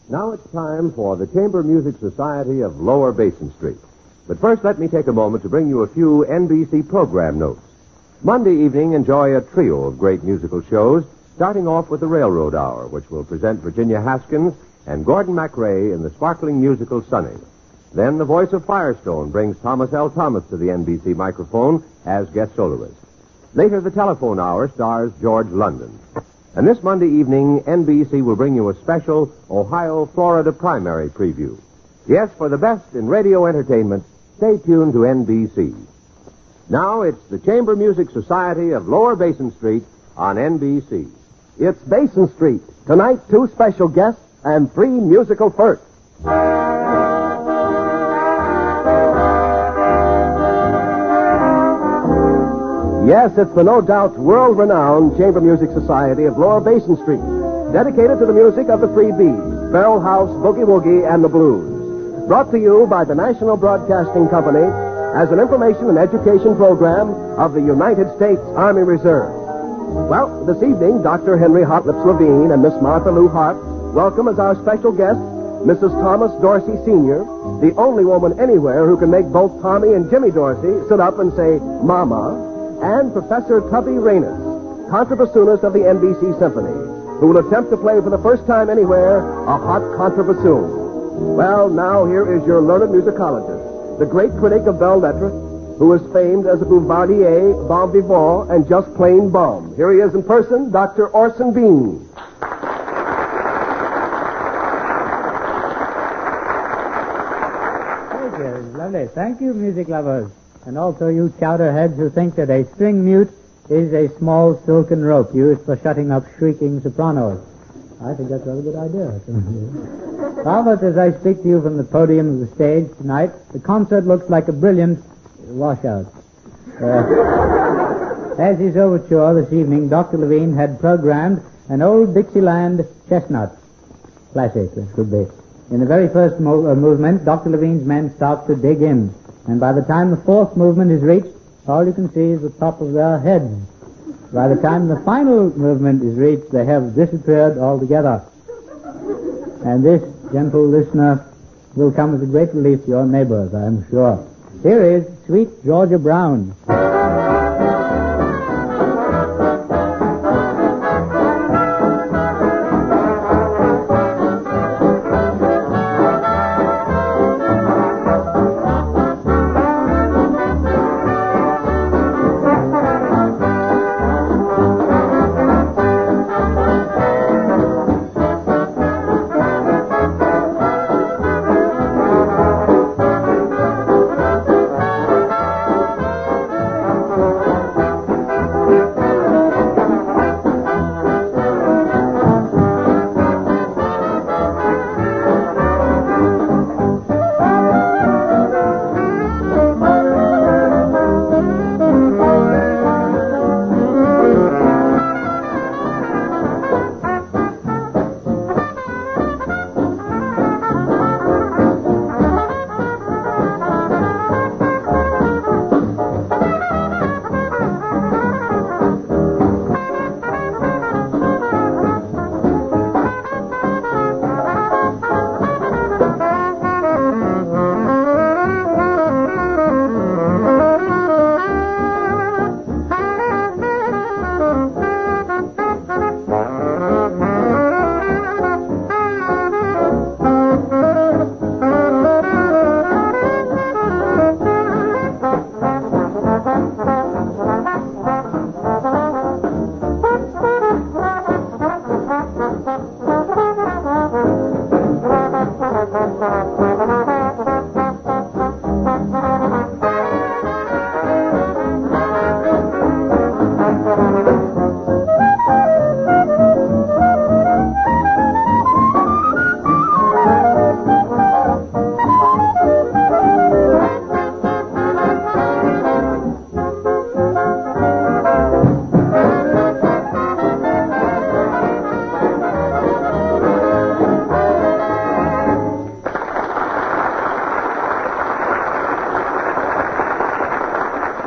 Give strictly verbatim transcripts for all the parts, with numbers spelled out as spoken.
Now it's time for the Chamber Music Society of Lower Basin Street. But first, let me take a moment to bring you a few N B C program notes. Monday evening, enjoy a trio of great musical shows, starting off with the Railroad Hour, which will present Virginia Haskins and Gordon MacRae in the sparkling musical Sunny. Then the voice of Firestone brings Thomas L. Thomas to the N B C microphone as guest soloist. Later, the Telephone Hour stars George London. And this Monday evening, N B C will bring you a special Ohio-Florida primary preview. Yes, for the best in radio entertainment, stay tuned to N B C. Now it's the Chamber Music Society of Lower Basin Street on N B C. It's Basin Street. Tonight, two special guests and three musical firsts. Yes, it's the no doubt world-renowned Chamber Music Society of Lower Basin Street, dedicated to the music of the three B's, Barrel House, Boogie Woogie, and the Blues. Brought to you by the National Broadcasting Company as an information and education program of the United States Army Reserve. Well, this evening, Doctor Henry Hotlips Levine and Miss Martha Lou Hart welcome as our special guest Missus Thomas Dorsey Senior, the only woman anywhere who can make both Tommy and Jimmy Dorsey sit up and say, Mama, and Professor Tubby Raines, contrabassoonist of the N B C Symphony, who will attempt to play for the first time anywhere a hot contrabassoon. Well, now here is your learned musicologist, the great critic of belles lettres, who is famed as a boulevardier, bon vivant, and just plain bum. Here he is in person, Doctor Orson Bean. Thank you. Lovely. Thank you, music lovers. And also you chowderheads who think that a string mute is a small silken rope used for shutting up shrieking sopranos. I think that's a rather good idea. Albert, as I speak to you from the podium of the stage tonight, the concert looks like a brilliant washout. Uh, as his overture this evening, Doctor Levine had programmed an old Dixieland chestnut. Classic, this could be. In the very first mo- uh, movement, Doctor Levine's men start to dig in. And by the time the fourth movement is reached, all you can see is the top of their heads. By the time the final movement is reached, they have disappeared altogether. And this, gentle listener, will come as a great relief to your neighbors, I am sure. Here is Sweet Georgia Brown.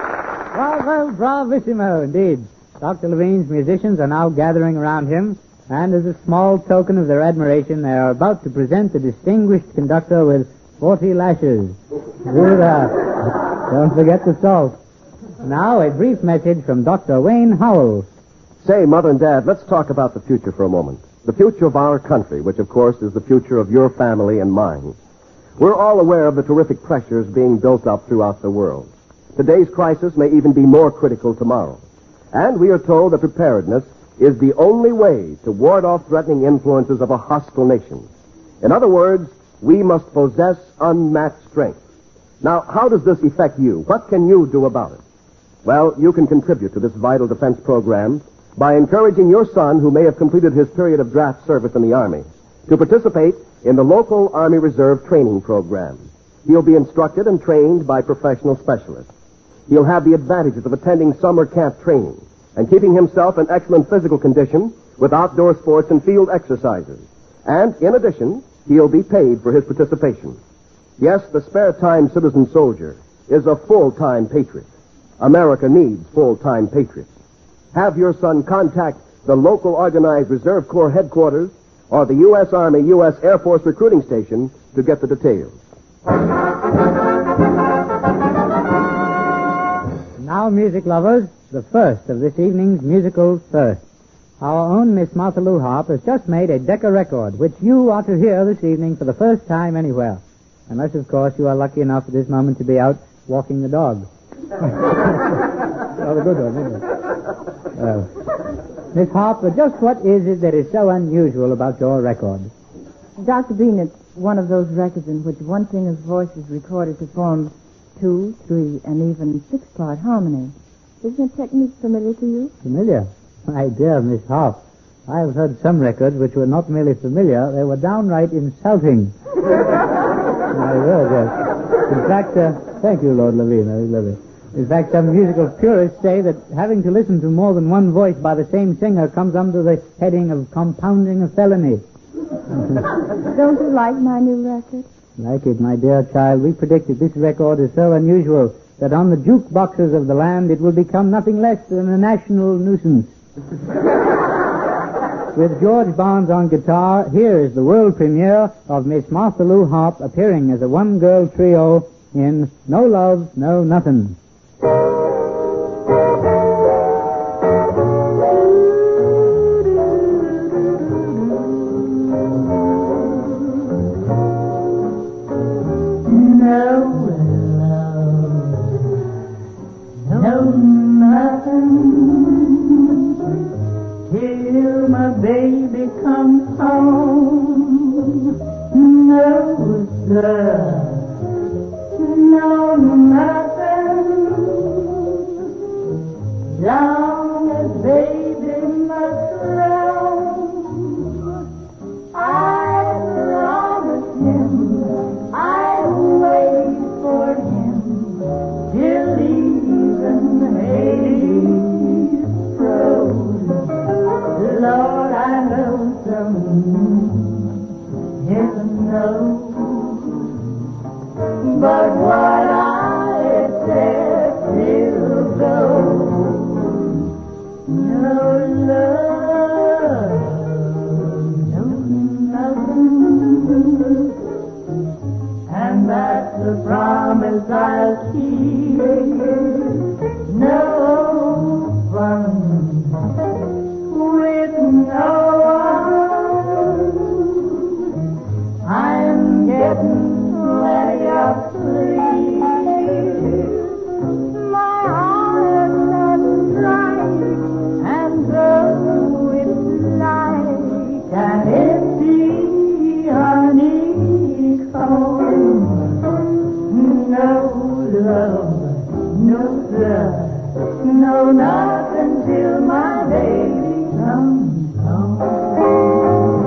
Bravo, bravissimo, indeed. Doctor Levine's musicians are now gathering around him And as a small token of their admiration, they are about to present the distinguished conductor with forty lashes. Do that. Don't forget the salt. Now, a brief message from Doctor Wayne Howell. Say, Mother and Dad, let's talk about the future for a moment. The future of our country, which, of course, is the future of your family and mine. We're all aware of the terrific pressures being built up throughout the world. Today's crisis may even be more critical tomorrow. And we are told that preparedness is the only way to ward off threatening influences of a hostile nation. In other words, we must possess unmatched strength. Now, how does this affect you? What can you do about it? Well, you can contribute to this vital defense program by encouraging your son, who may have completed his period of draft service in the Army, to participate in the local Army Reserve training program. He'll be instructed and trained by professional specialists. He'll have the advantages of attending summer camp training and keeping himself in excellent physical condition with outdoor sports and field exercises. And, in addition, he'll be paid for his participation. Yes, the spare-time citizen soldier is a full-time patriot. America needs full-time patriots. Have your son contact the local organized Reserve Corps headquarters or the U S. Army U S. Air Force recruiting station to get the details. Now, music lovers, the first of this evening's musical first. Our own Miss Martha Lou Harp has just made a Decca record, which you are to hear this evening for the first time anywhere. Unless, of course, you are lucky enough at this moment to be out walking the dog. Rather good one, isn't it? Well, Miss Harp, just what is it that is so unusual about your record? Doctor Bean, it's one of those records in which one singer's voice is recorded to form two, three, and even six-part harmony. Isn't the technique familiar to you? Familiar? My dear Miss Harp, I have heard some records which were not merely familiar, they were downright insulting. My word, yes. In fact, uh, thank you, Lord Levine, I love it. In fact, some musical purists say that having to listen to more than one voice by the same singer comes under the heading of compounding a felony. Don't you like my new record? Like it, my dear child. We predicted this record is so unusual that on the jukeboxes of the land it will become nothing less than a national nuisance. With George Barnes on guitar, here is the world premiere of Miss Martha Lou Harp appearing as a one-girl trio in No Love, No Nothing. Till my baby comes home. No, sir. No, nothing. Long as baby must roam. I promise him I'll wait for him till even Hades froze. Lord, I know some heaven knows. But what I said will go. No love, no nothing. And that's the promise I'll keep. No fun with no one. I'm getting plenty of sleep. My heart's not right, and though it's like an empty honeycomb, no love, no love, no nothing till my baby comes home.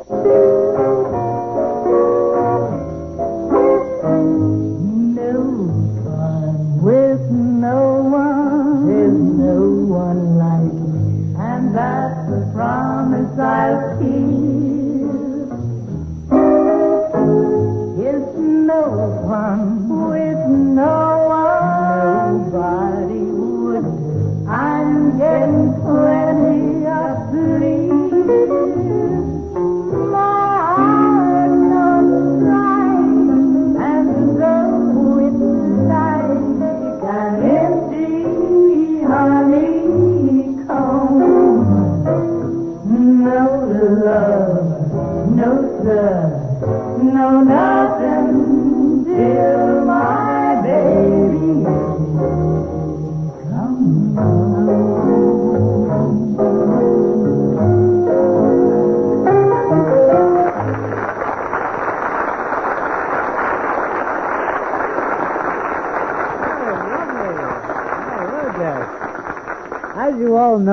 With no one, there's no one like me, and that's the promise I'll keep. It's no one with no one, nobody would. I'm getting plenty of sleep.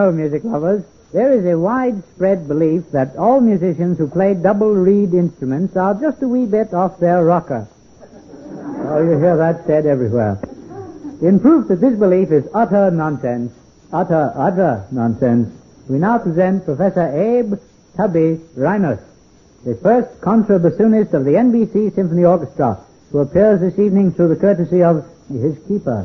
know, music lovers, there is a widespread belief that all musicians who play double reed instruments are just a wee bit off their rocker. Oh, you hear that said everywhere. In proof that this belief is utter nonsense, utter, utter nonsense, we now present Professor Abe Tubby Rhinus, the first contrabassoonist of the N B C Symphony Orchestra, who appears this evening through the courtesy of his keeper.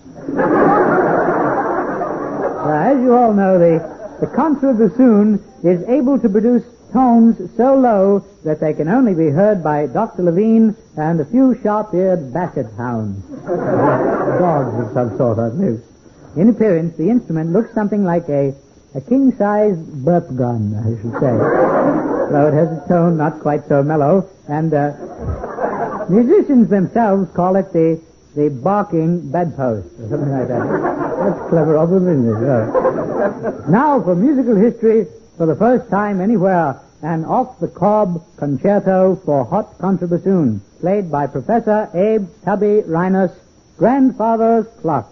Now, as you all know, the, the contrabassoon is able to produce tones so low that they can only be heard by Doctor Levine and a few sharp-eared basset hounds. Dogs of some sort, I believe. In appearance, the instrument looks something like a, a king-size burp gun, I should say. Though it has a tone not quite so mellow, and uh, musicians themselves call it the the barking bedpost, or something like that. That's clever of them, isn't it? Yeah. Now, for musical history, for the first time anywhere, an off-the-cob concerto for hot contrabassoon, played by Professor Abe Tubby Rhinus, Grandfather's Clock.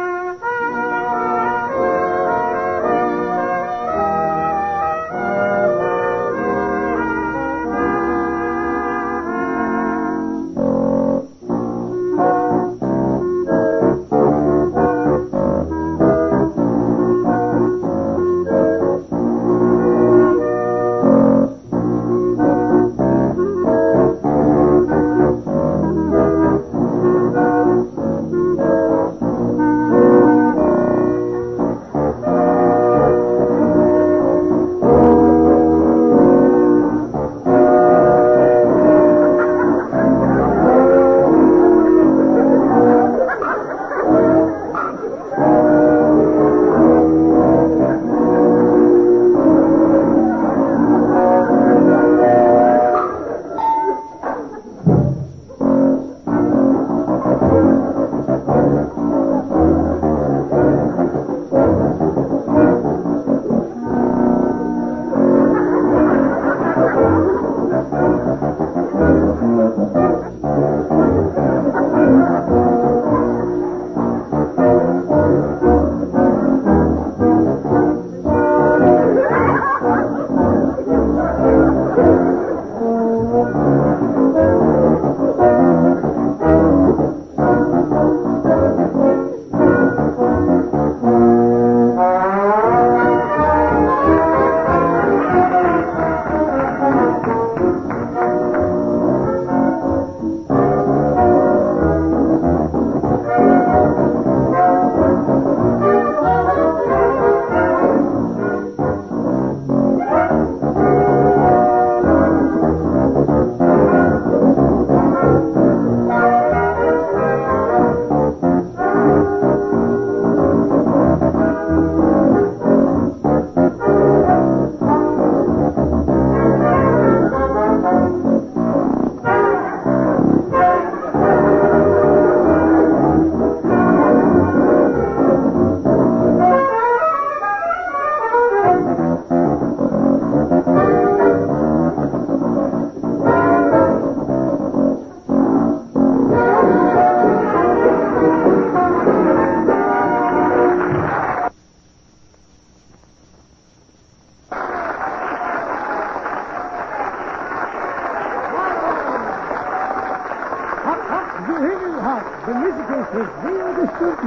The musical is real distinct.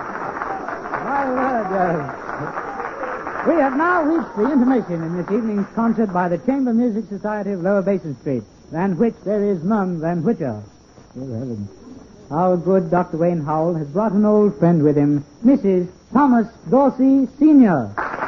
My word, uh, we have now reached the intermission in this evening's concert by the Chamber Music Society of Lower Basin Street, than which there is none than whicher. Good heavens. Our good Doctor Wayne Howell has brought an old friend with him, Missus Thomas Dorsey, Senior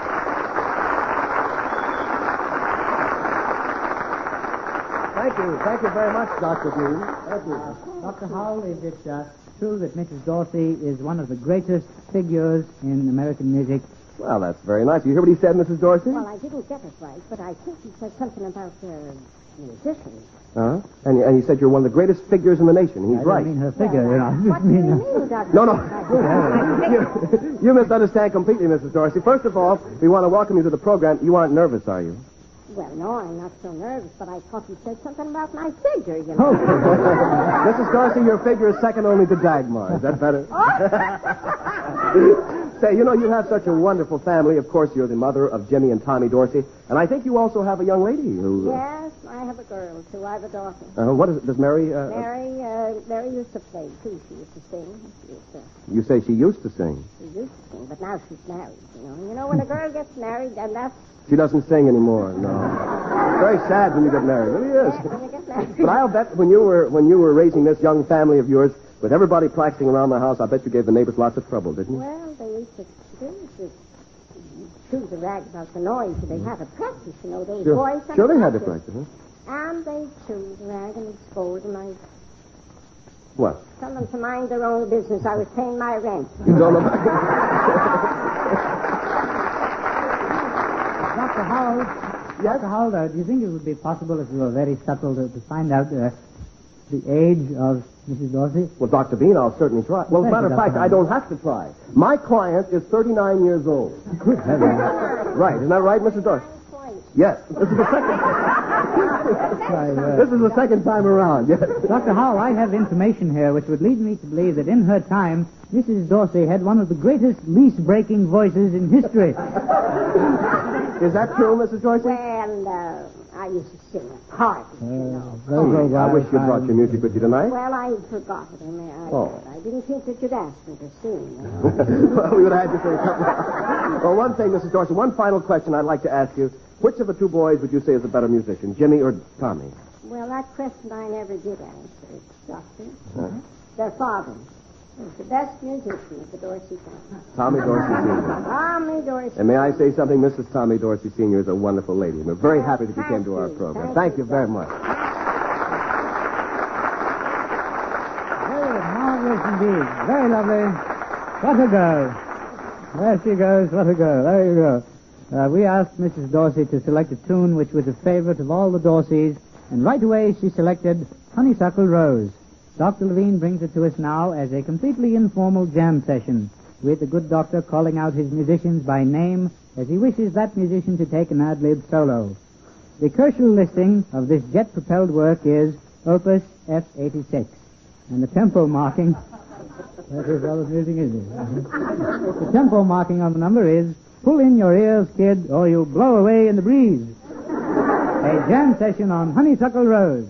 Thank you. Thank you very much, Doctor Dean. Thank you. Doctor Howell, is it uh, true that Missus Dorsey is one of the greatest figures in American music? Well, that's very nice. You hear what he said, Missus Dorsey? Well, I didn't get it right, but I think he said something about uh, musicians. Uh-huh. And, and he said you're one of the greatest figures in the nation. He's I right. I mean her figure, Well, you know. I what just do you mean, mean, Doctor? No, no. you, you misunderstand completely, Missus Dorsey. First of all, we want to welcome you to the program. You aren't nervous, are you? Well, no, I'm not so nervous, but I thought you said something about my figure, you know. Missus Dorsey, your figure is second only to Dagmar. Is that better? Say, you know, you have such a wonderful family. Of course, you're the mother of Jimmy and Tommy Dorsey. And I think you also have a young lady who... Yes, I have a girl, too. I have a daughter. Uh, what is it? Does Mary... Uh, Mary, uh, Mary used to play, too. She used to sing. She used to, You say she used to sing. she used to sing, but now she's married, you know. And you know, when a girl gets married, then that's... She doesn't sing anymore, no. It's very sad when you get married. It really is. Yeah, when you get married. But I'll bet when you were when you were raising this young family of yours, with everybody practicing around the house, I bet you gave the neighbors lots of trouble, didn't you? Well, they used to, they used to choose a rag about the noise. They had to practice, you know, those Sure, boys. sure they had to practice, huh? And they choose a rag and they'd scold them. I What? tell them to mind their own business. I was paying my rent. You don't know... Doctor Howell, Doctor Howell, uh, do you think it would be possible if you were very subtle to, to find out uh, the age of Missus Dorsey? Well, Doctor Bean, I'll certainly try. Well, as a Thank matter you, of fact, Doctor I don't have to try. My client is thirty-nine years old. Good heavens. Right, isn't that right, Missus Dorsey? Yes. This is the second... Why, uh, This is the second time around, yes. Doctor Howell, I have information here which would lead me to believe that in her time, Missus Dorsey had one of the greatest lease-breaking voices in history. Is that true, Missus Dorsey? Well, uh, I used to sing at parties, you know. Those were Oh, I wish wild you brought times. your music with you tonight. Well, I forgot it. I, mean, I, Oh. I didn't think that you'd ask me to sing. You know. Well, we would have had you say a couple. Well, one thing, Missus Dorsey, one final question I'd like to ask you. Which of the two boys would you say is the better musician, Jimmy or Tommy? Well, that question I never did answer, Doctor. Huh? Their father was the best musician of the Dorsey family. Tommy Dorsey Senior Tommy Dorsey. And may I say something? Missus Tommy Dorsey Senior is a wonderful lady. We're very happy that you Thank came to our you. program. Thank Thank you, you very Doctor. much. Very marvelous indeed. Very lovely. What a girl. There she goes. What a girl. There you go. Uh, we asked Missus Dorsey to select a tune which was a favorite of all the Dorseys, and right away she selected Honeysuckle Rose. Doctor Levine brings it to us now as a completely informal jam session, with the good doctor calling out his musicians by name as he wishes that musician to take an ad-lib solo. The Kerschel listing of this jet-propelled work is Opus F eighty-six, and the tempo marking... That is all the music is. The tempo marking on the number is Pull in your ears, kid, or you'll blow away in the breeze. A jam session on Honeysuckle Rose.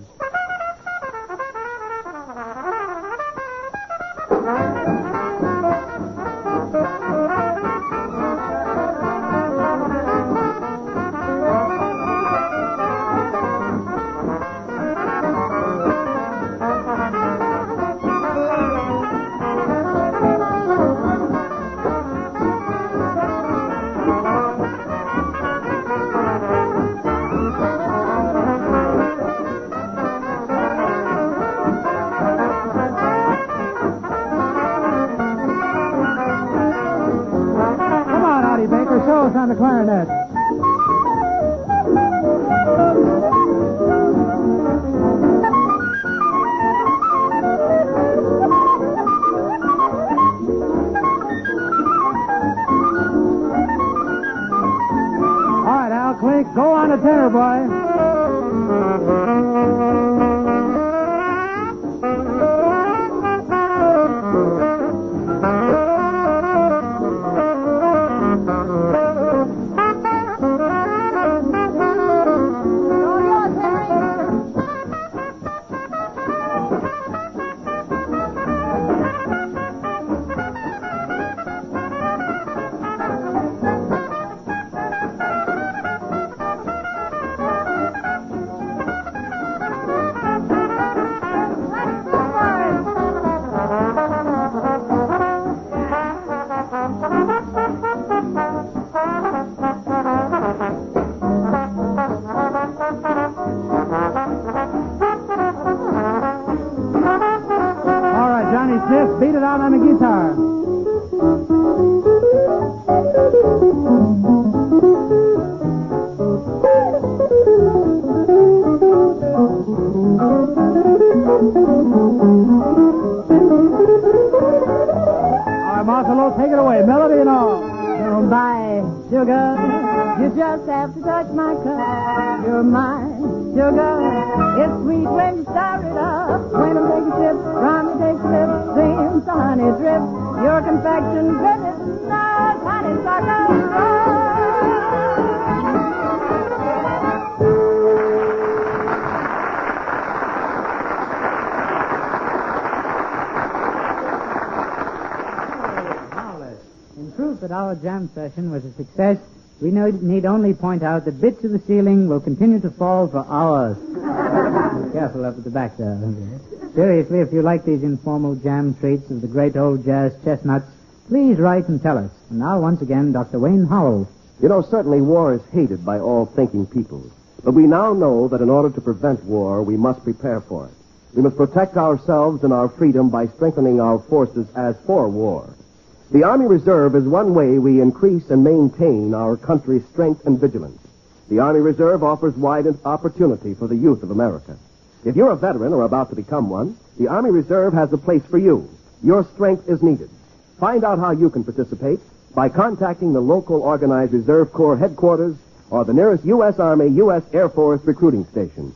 Come on, Artie Baker, show us on the clarinet. All right, Al Clink, go on the tenor, boy. All right, Johnny Smith, beat it out on the guitar. All right, Marcelo, take it away, melody and all. Don't buy sugar, you just have to touch my cup. You're mine, sugar. It's sweet when you stir it up. When I take a sip, from you take a sip, seems the honey drip. Your confection goodness knows. honeysuckle run. In proof that our jam session was a success, we no- need only point out that bits of the ceiling will continue to fall for hours. Be careful up at the back there. Seriously, if you like these informal jam treats of the great old jazz chestnuts, please write and tell us. And now, once again, Doctor Wayne Howell. You know, certainly war is hated by all thinking people. But we now know that in order to prevent war, we must prepare for it. We must protect ourselves and our freedom by strengthening our forces as for war. The Army Reserve is one way we increase and maintain our country's strength and vigilance. The Army Reserve offers wide opportunity for the youth of America. If you're a veteran or about to become one, the Army Reserve has a place for you. Your strength is needed. Find out how you can participate by contacting the local organized Reserve Corps headquarters or the nearest U S. Army, U S. Air Force recruiting station.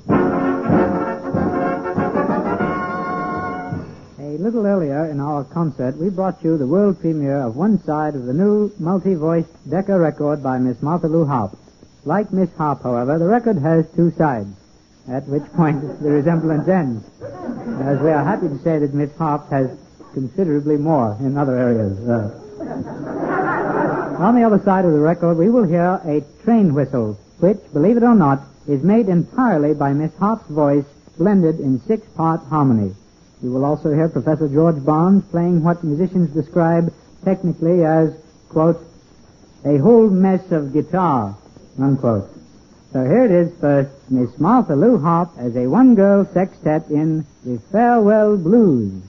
A little earlier in our concert, we brought you the world premiere of one side of the new multi-voiced Decca record by Miss Martha Lou Harp. Like Miss Harp, however, the record has two sides, at which point the resemblance ends, as we are happy to say that Miss Harp has considerably more in other areas. Uh, on the other side of the record, we will hear a train whistle, which, believe it or not, is made entirely by Miss Harp's voice, blended in six-part harmony. You will also hear Professor George Barnes playing what musicians describe technically as, quote, a whole mess of guitar, unquote. So here it is first, Miss Martha Lou Harp as a one-girl sextet in The Farewell Blues.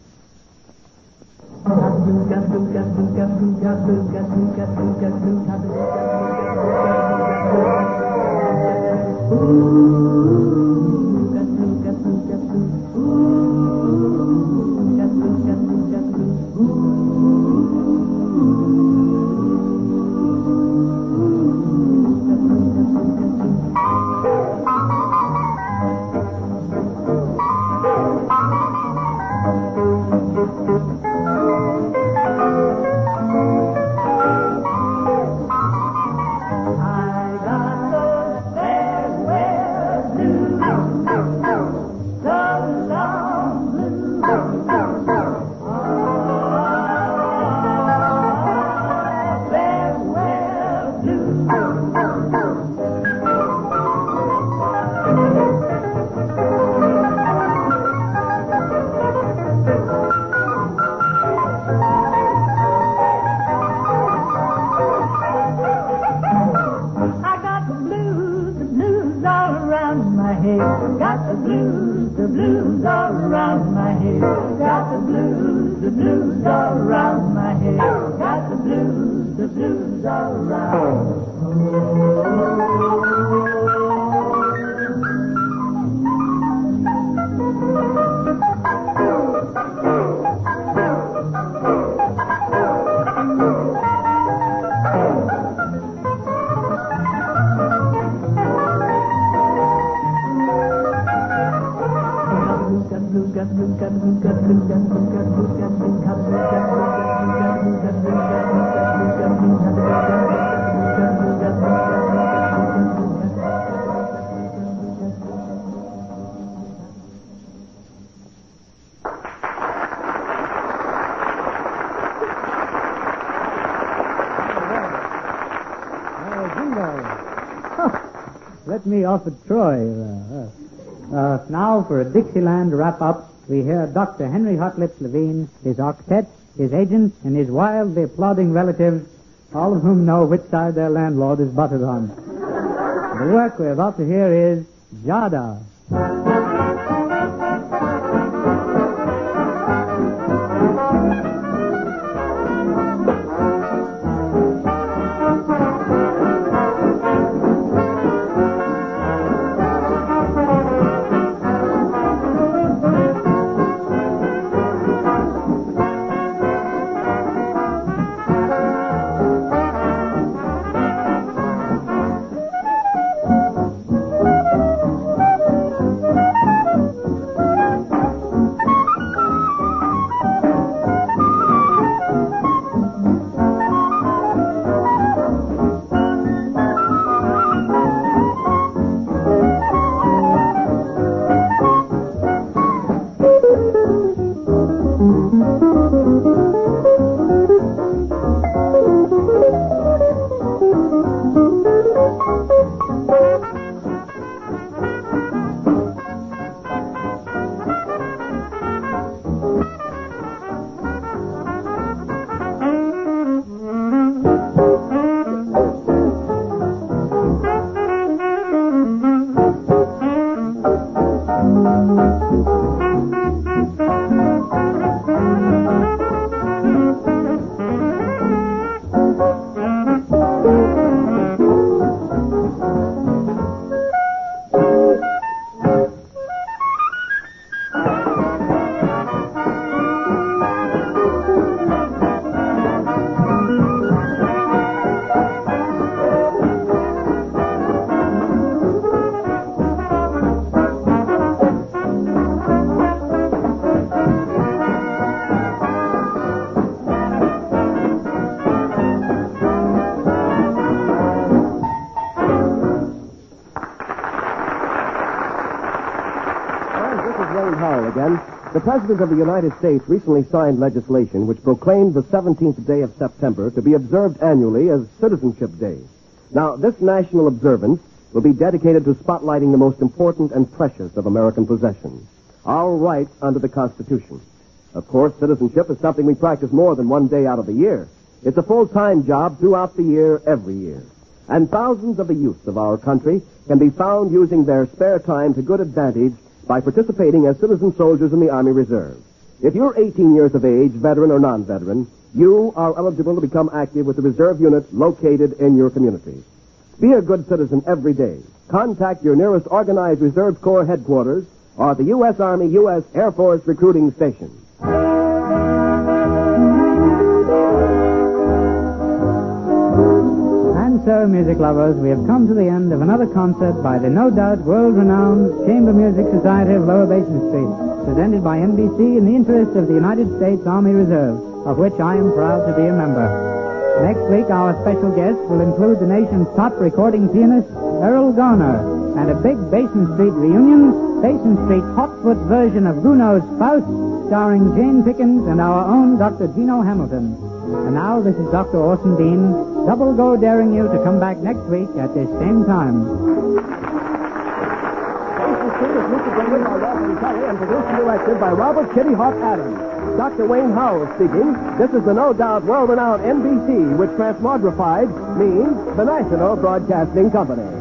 Got the blues, the blues all around my head. Got the blues, the blues all around my head. Got the blues, the blues all around. Let me offer Troy. Uh, uh, now for a Dixieland wrap-up, we hear Doctor Henry Hotlips Levine, his octet, his agent, and his wildly applauding relatives, all of whom know which side their landlord is buttered on. The work we're about to hear is Jada. Wayne Howell again. The President of the United States recently signed legislation which proclaimed the seventeenth day of September to be observed annually as Citizenship Day. Now, this national observance will be dedicated to spotlighting the most important and precious of American possessions, our rights under the Constitution. Of course, citizenship is something we practice more than one day out of the year. It's a full-time job throughout the year, every year. And thousands of the youth of our country can be found using their spare time to good advantage by participating as citizen soldiers in the Army Reserve. If you're eighteen years of age, veteran or non-veteran, you are eligible to become active with the reserve unit located in your community. Be a good citizen every day. Contact your nearest organized Reserve Corps headquarters or the U S. Army U S. Air Force recruiting station. And so, music lovers, we have come to the end of another concert by the no doubt world-renowned Chamber Music Society of Lower Basin Street, presented by N B C in the interest of the United States Army Reserve, of which I am proud to be a member. Next week, our special guest will include the nation's top recording pianist, Earl Garner, and a big Basin Street reunion, Basin Street's hot-foot version of Gounod's Faust, starring Jane Pickens and our own Doctor Gino Hamilton. And now, this is Doctor Orson Dean, double go daring you to come back next week at this same time. Basin Street is presented by Walter Kelly and produced and directed by Robert Kitty Hawk Adams. Doctor Wayne Howell speaking. This is the no doubt world-renowned N B C, which transmogrified means the National Broadcasting Company.